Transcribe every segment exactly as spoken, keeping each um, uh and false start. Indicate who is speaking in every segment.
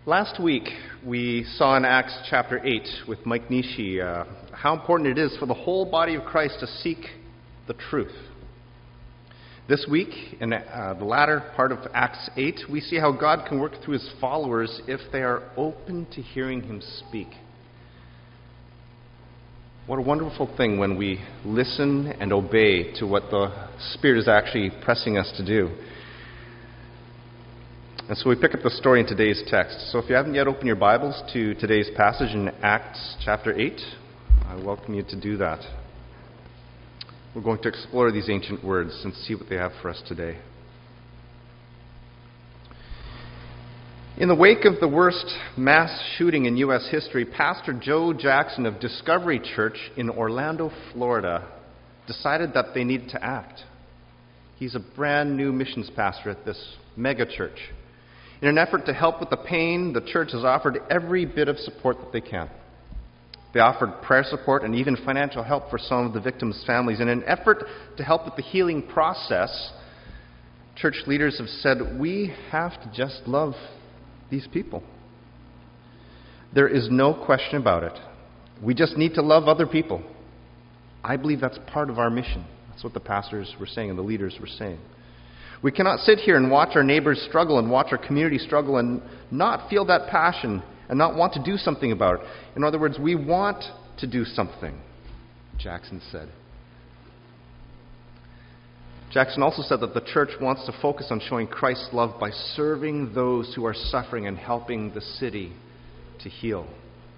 Speaker 1: Last week, we saw in Acts chapter eight with Mike Nishi uh, how important it is for the whole body of Christ to seek the truth. This week, in uh, the latter part of Acts eight, we see how God can work through his followers if they are open to hearing him speak. What a wonderful thing when we listen and obey to what the Spirit is actually pressing us to do. And so we pick up the story in today's text. So if you haven't yet opened your Bibles to today's passage in Acts chapter eight, I welcome you to do that. We're going to explore these ancient words and see what they have for us today. In the wake of the worst mass shooting in U S history, Pastor Joe Jackson of Discovery Church in Orlando, Florida, decided that they needed to act. He's a brand new missions pastor at this mega church. In an effort to help with the pain, the church has offered every bit of support that they can. They offered prayer support and even financial help for some of the victims' families. In an effort to help with the healing process, church leaders have said, we have to just love these people. There is no question about it. We just need to love other people. I believe that's part of our mission. That's what the pastors were saying and the leaders were saying. We cannot sit here and watch our neighbors struggle and watch our community struggle and not feel that passion and not want to do something about it. In other words, we want to do something, Jackson said. Jackson also said that the church wants to focus on showing Christ's love by serving those who are suffering and helping the city to heal.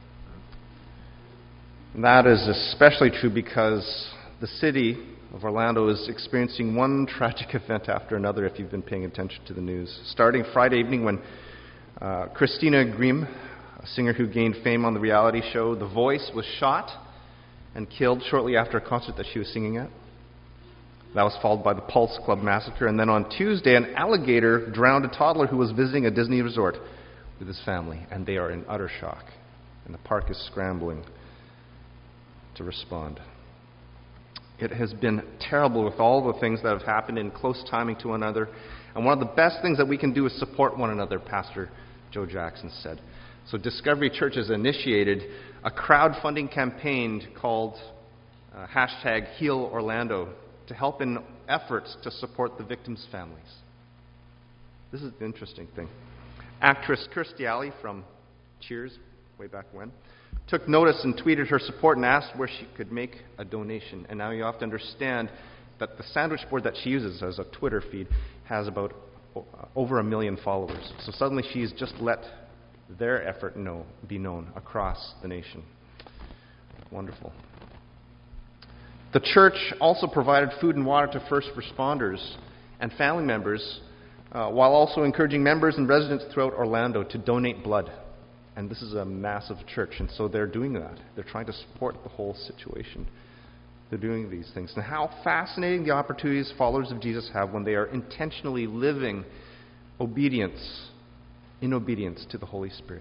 Speaker 1: And that is especially true because the city of Orlando is experiencing one tragic event after another, if you've been paying attention to the news. Starting Friday evening when uh, Christina Grimm, a singer who gained fame on the reality show The Voice, was shot and killed shortly after a concert that she was singing at. That was followed by the Pulse Club massacre. And then on Tuesday, an alligator drowned a toddler who was visiting a Disney resort with his family. And they are in utter shock. And the park is scrambling to respond. It has been terrible with all the things that have happened in close timing to one another. And one of the best things that we can do is support one another, Pastor Joe Jackson said. So Discovery Church has initiated a crowdfunding campaign called uh, hashtag Heal Orlando to help in efforts to support the victims' families. This is the interesting thing. Actress Kirstie Alley from Cheers, way back when, took notice and tweeted her support and asked where she could make a donation. And now you have to understand that the sandwich board that she uses as a Twitter feed has about over a million followers. So suddenly she's just let their effort know, be known across the nation. Wonderful. The church also provided food and water to first responders and family members, uh, while also encouraging members and residents throughout Orlando to donate blood. And this is a massive church, and so they're doing that. They're trying to support the whole situation. They're doing these things. And how fascinating the opportunities followers of Jesus have when they are intentionally living obedience, in obedience to the Holy Spirit.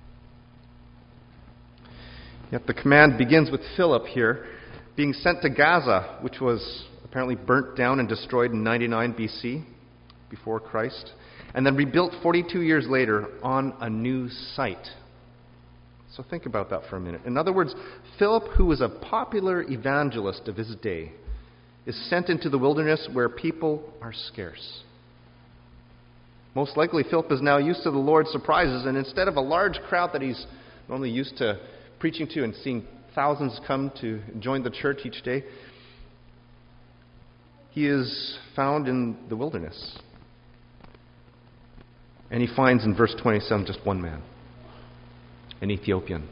Speaker 1: Yet the command begins with Philip here being sent to Gaza, which was apparently burnt down and destroyed in ninety-nine B C, before Christ, and then rebuilt forty-two years later on a new site. So think about that for a minute. In other words, Philip, who was a popular evangelist of his day, is sent into the wilderness where people are scarce. Most likely, Philip is now used to the Lord's surprises, and instead of a large crowd that he's normally used to preaching to and seeing thousands come to join the church each day, he is found in the wilderness. And he finds in verse twenty-seven just one man, an Ethiopian.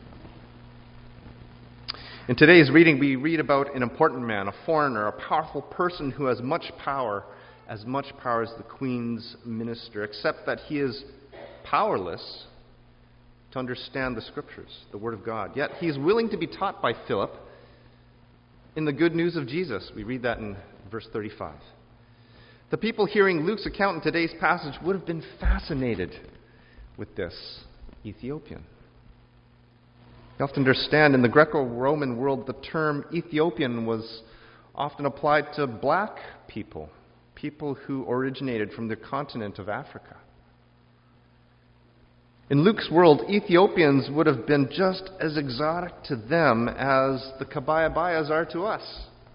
Speaker 1: In today's reading, we read about an important man, a foreigner, a powerful person who has much power, as much power as the queen's minister, except that he is powerless to understand the Scriptures, the Word of God. Yet he is willing to be taught by Philip in the good news of Jesus. We read that in verse thirty-five. The people hearing Luke's account in today's passage would have been fascinated with this Ethiopian. You have to understand, in the Greco-Roman world, the term Ethiopian was often applied to black people, people who originated from the continent of Africa. In Luke's world, Ethiopians would have been just as exotic to them as the Kabayabayas are to us.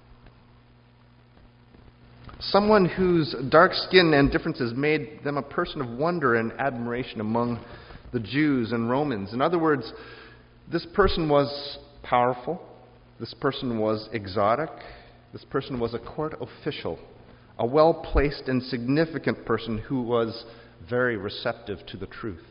Speaker 1: Someone whose dark skin and differences made them a person of wonder and admiration among the Jews and Romans. In other words, this person was powerful. This person was exotic. This person was a court official, a well-placed and significant person who was very receptive to the truth.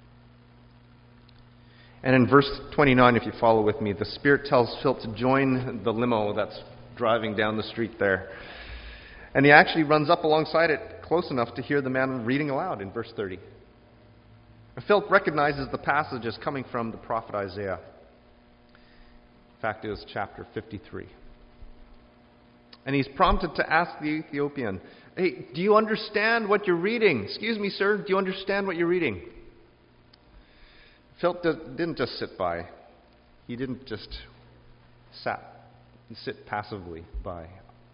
Speaker 1: And in verse twenty-nine, if you follow with me, the Spirit tells Philip to join the limo that's driving down the street there. And he actually runs up alongside it close enough to hear the man reading aloud in verse thirty. And Philip recognizes the passage as coming from the prophet Isaiah. In fact, it was chapter fifty-three. And he's prompted to ask the Ethiopian, "Hey, do you understand what you're reading? Excuse me, sir, do you understand what you're reading?" Philip didn't just sit by. He didn't just sat, sit passively by.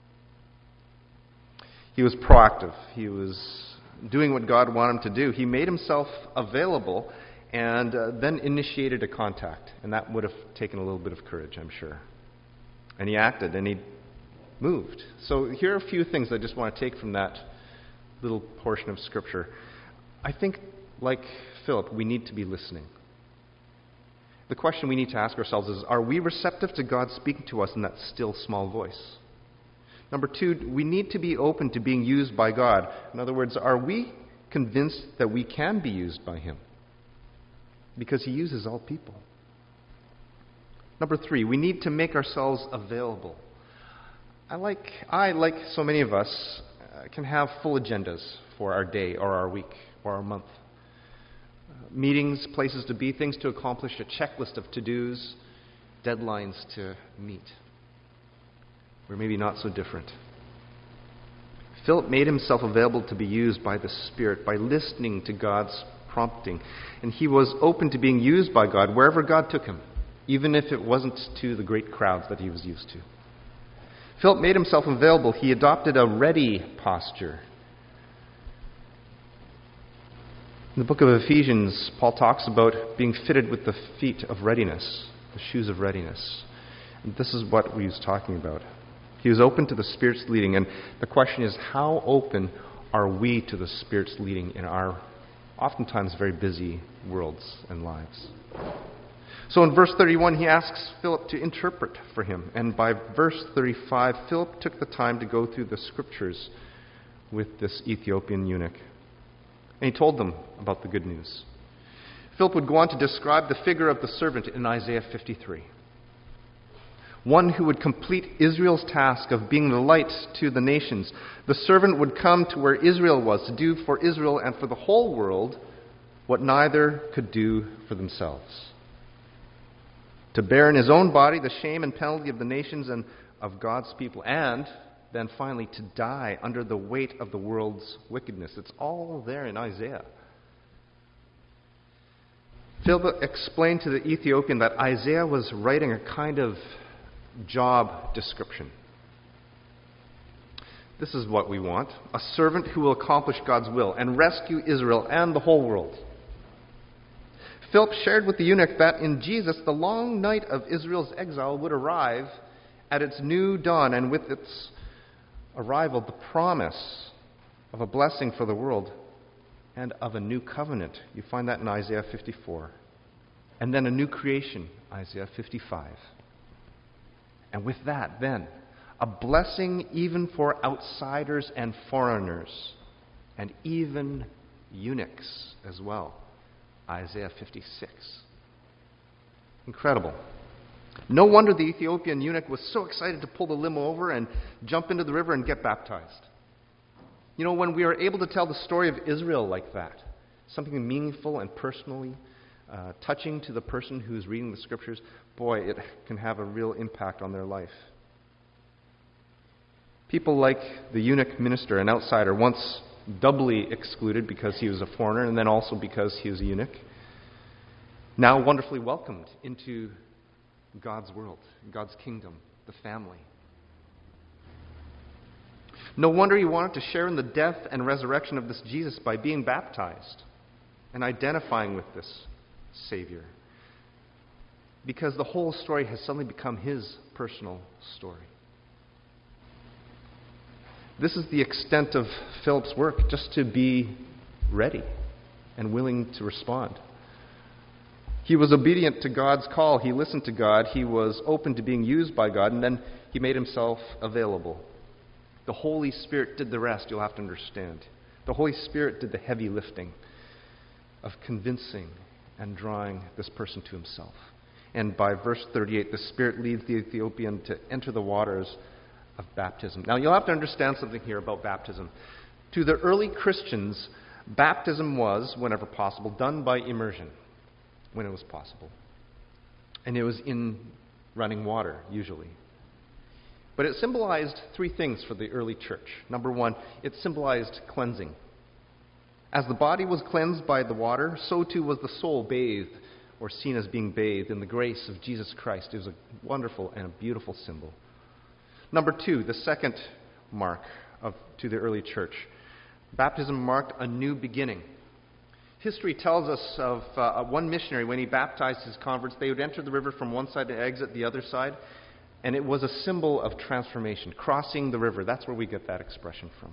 Speaker 1: He was proactive. He was doing what God wanted him to do. He made himself available and uh, then initiated a contact. And that would have taken a little bit of courage, I'm sure. And he acted and he moved. So here are a few things I just want to take from that little portion of Scripture. I think, like Philip, we need to be listening. The question we need to ask ourselves is, are we receptive to God speaking to us in that still small voice? Number two, we need to be open to being used by God. In other words, are we convinced that we can be used by Him? Because He uses all people. Number three, we need to make ourselves available. I like, I, like so many of us, uh, can have full agendas for our day or our week or our month. Meetings, places to be, things to accomplish, a checklist of to-dos, deadlines to meet. We're maybe not so different. Philip made himself available to be used by the Spirit by listening to God's prompting. And he was open to being used by God wherever God took him, even if it wasn't to the great crowds that he was used to. Philip made himself available. He adopted a ready posture. In the book of Ephesians, Paul talks about being fitted with the feet of readiness, the shoes of readiness. And this is what he was talking about. He was open to the Spirit's leading. And the question is, how open are we to the Spirit's leading in our oftentimes very busy worlds and lives? So in verse thirty-one, he asks Philip to interpret for him. And by verse thirty-five, Philip took the time to go through the Scriptures with this Ethiopian eunuch. And he told them about the good news. Philip would go on to describe the figure of the servant in Isaiah fifty-three. One who would complete Israel's task of being the light to the nations. The servant would come to where Israel was to do for Israel and for the whole world what neither could do for themselves. To bear in his own body the shame and penalty of the nations and of God's people. And then finally to die under the weight of the world's wickedness. It's all there in Isaiah. Philip explained to the Ethiopian that Isaiah was writing a kind of job description. This is what we want. A servant who will accomplish God's will and rescue Israel and the whole world. Philip shared with the eunuch that in Jesus, the long night of Israel's exile would arrive at its new dawn, and with its arrival, the promise of a blessing for the world and of a new covenant. You find that in Isaiah fifty-four. And then a new creation, Isaiah fifty-five. And with that, then, a blessing even for outsiders and foreigners, and even eunuchs as well, Isaiah fifty-six. Incredible. No wonder the Ethiopian eunuch was so excited to pull the limo over and jump into the river and get baptized. You know, when we are able to tell the story of Israel like that, something meaningful and personally uh, touching to the person who is reading the Scriptures, boy, it can have a real impact on their life. People like the eunuch minister, an outsider, once doubly excluded because he was a foreigner and then also because he was a eunuch, now wonderfully welcomed into God's world, God's kingdom, the family. No wonder he wanted to share in the death and resurrection of this Jesus by being baptized. and identifying with this Savior. Because the whole story has suddenly become his personal story. This is the extent of Philip's work, just to be ready and willing to respond. He was obedient to God's call. He listened to God. He was open to being used by God, and then he made himself available. The Holy Spirit did the rest, you'll have to understand. The Holy Spirit did the heavy lifting of convincing and drawing this person to himself. And by verse thirty-eight, the Spirit leads the Ethiopian to enter the waters of baptism. Now, you'll have to understand something here about baptism. To the early Christians, baptism was, whenever possible, done by immersion, when it was possible. And it was in running water, usually. But it symbolized three things for the early church. Number one, it symbolized cleansing. As the body was cleansed by the water, so too was the soul bathed, or seen as being bathed in the grace of Jesus Christ. It was a wonderful and a beautiful symbol. Number two, the second mark of, to the early church. Baptism marked a new beginning. History tells us of uh, one missionary, when he baptized his converts, they would enter the river from one side and exit the other side. And it was a symbol of transformation, crossing the river. That's where we get that expression from.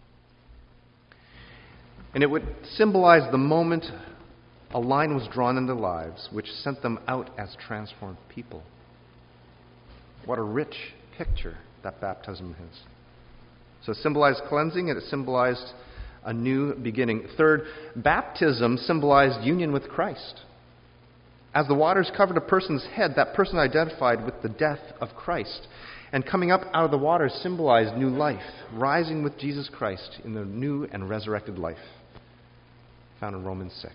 Speaker 1: And it would symbolize the moment a line was drawn in their lives, which sent them out as transformed people. What a rich picture that baptism is. So it symbolized cleansing, and it symbolized a new beginning. Third, baptism symbolized union with Christ. As the waters covered a person's head, that person identified with the death of Christ. And coming up out of the waters symbolized new life, rising with Jesus Christ in the new and resurrected life, found in Romans six.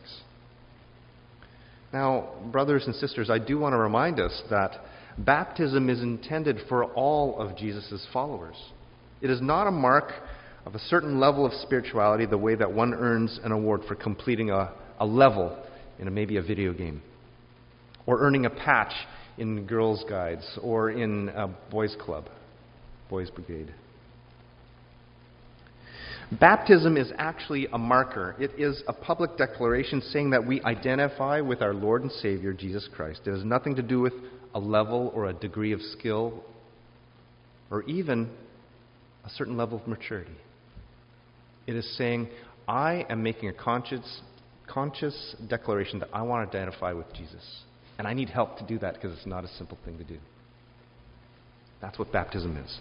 Speaker 1: Now, brothers and sisters, I do want to remind us that baptism is intended for all of Jesus' followers. It is not a mark of a certain level of spirituality the way that one earns an award for completing a, a level in a, maybe a video game, or earning a patch in Girls' Guides, or in a boys' club, boys' brigade. Baptism is actually a marker. It is a public declaration saying that we identify with our Lord and Savior, Jesus Christ. It has nothing to do with a level or a degree of skill, or even a certain level of maturity. It is saying, I am making a conscious, conscious declaration that I want to identify with Jesus. And I need help to do that because it's not a simple thing to do. That's what baptism is.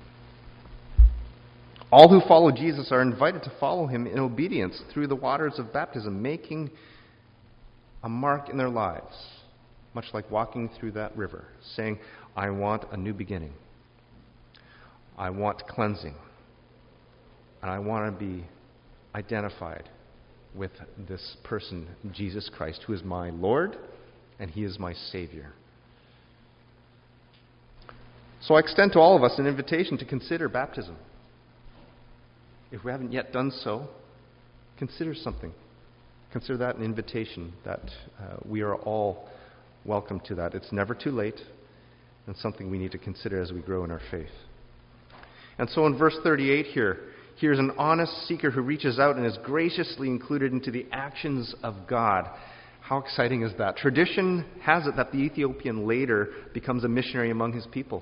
Speaker 1: All who follow Jesus are invited to follow him in obedience through the waters of baptism, making a mark in their lives, much like walking through that river, saying, I want a new beginning. I want cleansing. And I want to be identified with this person, Jesus Christ, who is my Lord and he is my Savior. So I extend to all of us an invitation to consider baptism. If we haven't yet done so, consider something. Consider that an invitation, that uh, we are all welcome to that. It's never too late, and something we need to consider as we grow in our faith. And so in verse thirty-eight here, here's an honest seeker who reaches out and is graciously included into the actions of God. How exciting is that? Tradition has it that the Ethiopian later becomes a missionary among his people.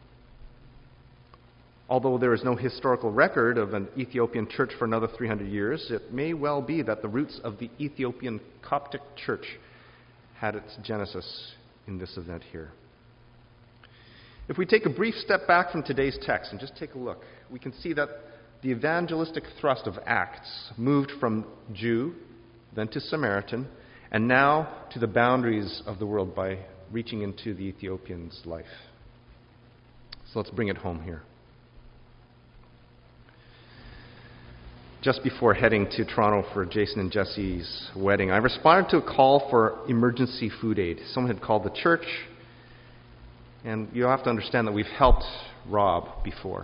Speaker 1: Although there is no historical record of an Ethiopian church for another three hundred years, it may well be that the roots of the Ethiopian Coptic church had its genesis in this event here. If we take a brief step back from today's text and just take a look, we can see that the evangelistic thrust of Acts moved from Jew, then to Samaritan, and now to the boundaries of the world by reaching into the Ethiopian's life. So let's bring it home here. Just before heading to Toronto for Jason and Jesse's wedding, I responded to a call for emergency food aid. Someone had called the church, and you have to understand that we've helped Rob before.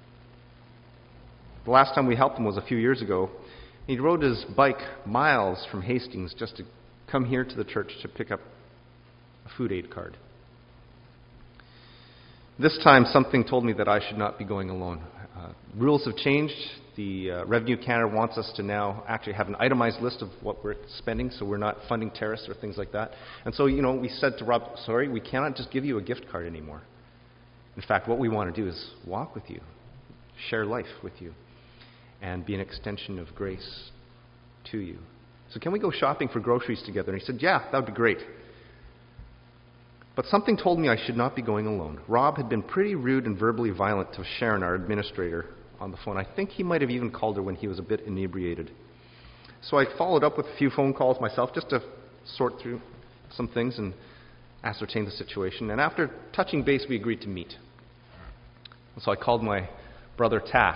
Speaker 1: The last time we helped him was a few years ago. He rode his bike miles from Hastings just to come here to the church to pick up a food aid card. This time something told me that I should not be going alone. Uh, Uh, rules have changed. The uh, Revenue Canada wants us to now actually have an itemized list of what we're spending, so we're not funding terrorists or things like that. And so, you know, we said to Rob, sorry, we cannot just give you a gift card anymore. In fact, what we want to do is walk with you, share life with you, and be an extension of grace to you. So can we go shopping for groceries together? And he said, yeah, that would be great. But something told me I should not be going alone. Rob had been pretty rude and verbally violent to Sharon, our administrator, on the phone. I think he might have even called her when he was a bit inebriated. So I followed up with a few phone calls myself just to sort through some things and ascertain the situation. And after touching base, we agreed to meet. So I called my brother Tass.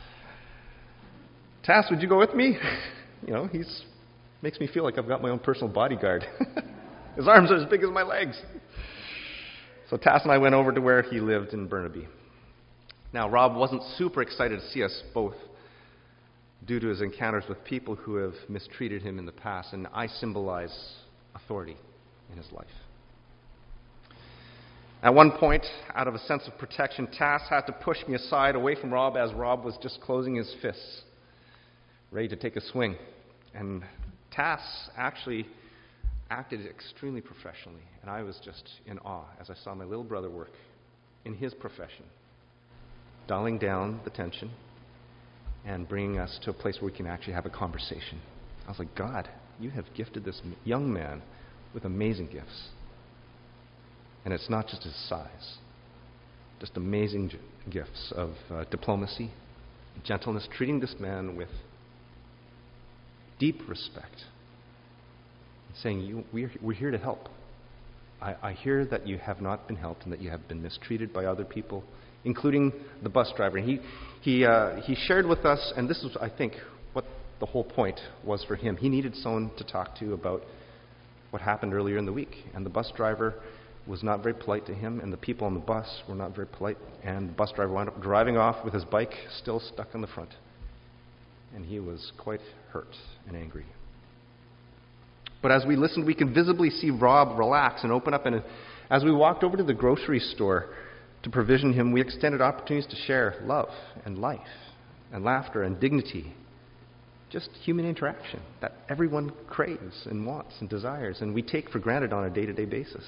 Speaker 1: Tass, would you go with me? You know, he's makes me feel like I've got my own personal bodyguard. His arms are as big as my legs. So Tass and I went over to where he lived in Burnaby. Now, Rob wasn't super excited to see us both due to his encounters with people who have mistreated him in the past, and I symbolize authority in his life. At one point, out of a sense of protection, Tass had to push me aside away from Rob as Rob was just closing his fists, ready to take a swing. And Tass actually acted extremely professionally, and I was just in awe as I saw my little brother work in his profession, dialing down the tension and bringing us to a place where we can actually have a conversation. I was like, God, you have gifted this young man with amazing gifts. And it's not just his size, just amazing g- gifts of uh, diplomacy, gentleness, treating this man with deep respect, saying, you, we're, we're here to help. I, I hear that you have not been helped and that you have been mistreated by other people, including the bus driver. And he, he, uh, he shared with us, and this is, I think, what the whole point was for him. He needed someone to talk to about what happened earlier in the week. And the bus driver was not very polite to him, and the people on the bus were not very polite. And the bus driver wound up driving off with his bike still stuck in the front. And he was quite hurt and angry. But as we listened, we could visibly see Rob relax and open up. And as we walked over to the grocery store to provision him, we extended opportunities to share love and life and laughter and dignity. Just human interaction that everyone craves and wants and desires, and we take for granted on a day-to-day basis.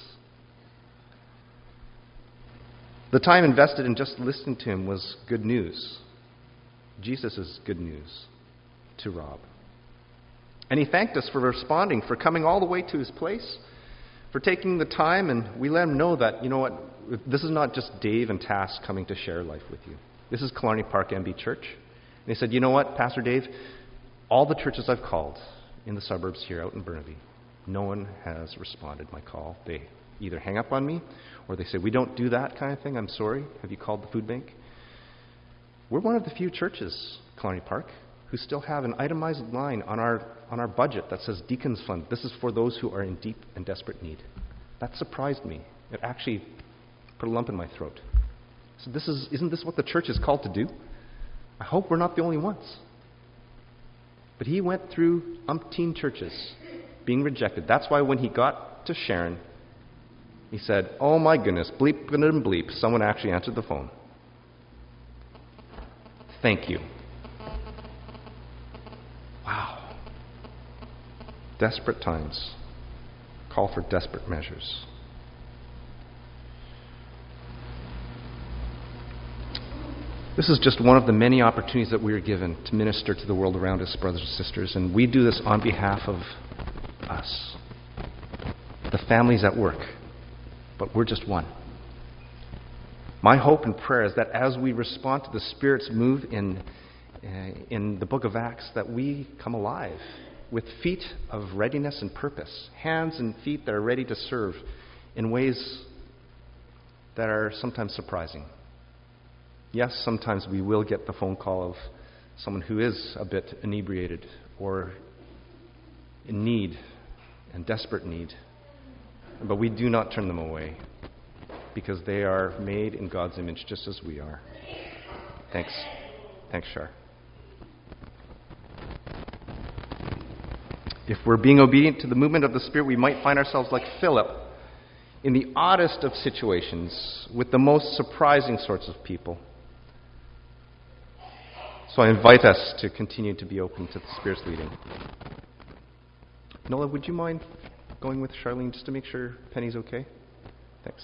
Speaker 1: The time invested in just listening to him was good news. Jesus is good news to Rob. And he thanked us for responding, for coming all the way to his place, for taking the time, and we let him know that, you know what, this is not just Dave and Tass coming to share life with you. This is Killarney Park M B Church. And he said, you know what, Pastor Dave, all the churches I've called in the suburbs here out in Burnaby, no one has responded my call. They either hang up on me, or they say, we don't do that kind of thing, I'm sorry, have you called the food bank? We're one of the few churches, Killarney Park, who still have an itemized line on our on our budget that says Deacons Fund. This is for those who are in deep and desperate need. That surprised me. It actually put a lump in my throat. So this is isn't this what the church is called to do? I hope we're not the only ones. But he went through umpteen churches being rejected. That's why when he got to Sharon, he said, oh my goodness, bleep and bleep, someone actually answered the phone. Thank you. Wow. Desperate times call for desperate measures. This is just one of the many opportunities that we are given to minister to the world around us, brothers and sisters, and we do this on behalf of us, the families at work, but we're just one. My hope and prayer is that as we respond to the Spirit's move in in the book of Acts, that we come alive with feet of readiness and purpose, hands and feet that are ready to serve in ways that are sometimes surprising. Yes, sometimes we will get the phone call of someone who is a bit inebriated or in need and desperate need, but we do not turn them away because they are made in God's image just as we are. Thanks. Thanks, Shar. If we're being obedient to the movement of the Spirit, we might find ourselves like Philip in the oddest of situations with the most surprising sorts of people. So I invite us to continue to be open to the Spirit's leading. Nola, would you mind going with Charlene just to make sure Penny's okay? Thanks.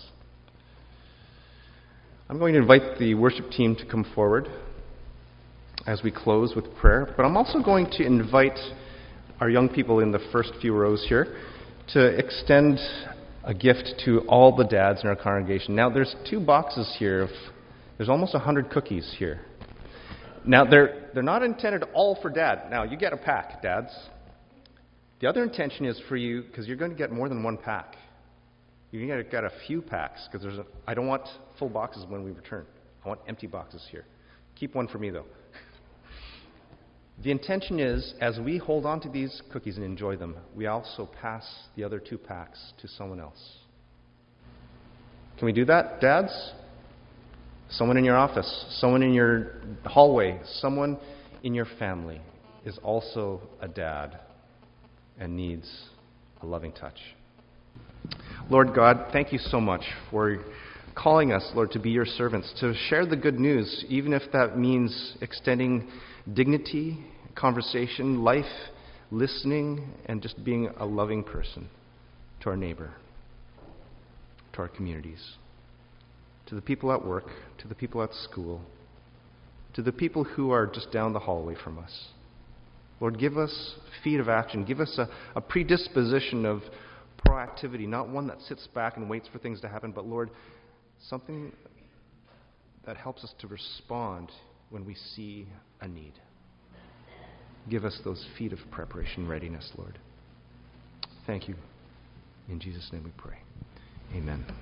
Speaker 1: I'm going to invite the worship team to come forward as we close with prayer, but I'm also going to invite our young people in the first few rows here to extend a gift to all the dads in our congregation. Now, there's two boxes here. Of, there's almost one hundred cookies here. Now, they're, they're not intended all for Dad. Now, you get a pack, dads. The other intention is for you, because you're going to get more than one pack. You're going to get a few packs, because there's a, I don't want full boxes when we return. I want empty boxes here. Keep one for me, though. The intention is, as we hold on to these cookies and enjoy them, we also pass the other two packs to someone else. Can we do that, dads? Someone in your office, someone in your hallway, someone in your family is also a dad and needs a loving touch. Lord God, thank you so much for calling us, Lord, to be your servants, to share the good news, even if that means extending dignity, conversation, life, listening, and just being a loving person to our neighbor, to our communities, to the people at work, to the people at school, to the people who are just down the hallway from us. Lord, give us feet of action. Give us a, a predisposition of proactivity, not one that sits back and waits for things to happen, but Lord, something that helps us to respond when we see a need. Give us those feet of preparation, readiness, Lord. Thank you. In Jesus' name we pray. Amen.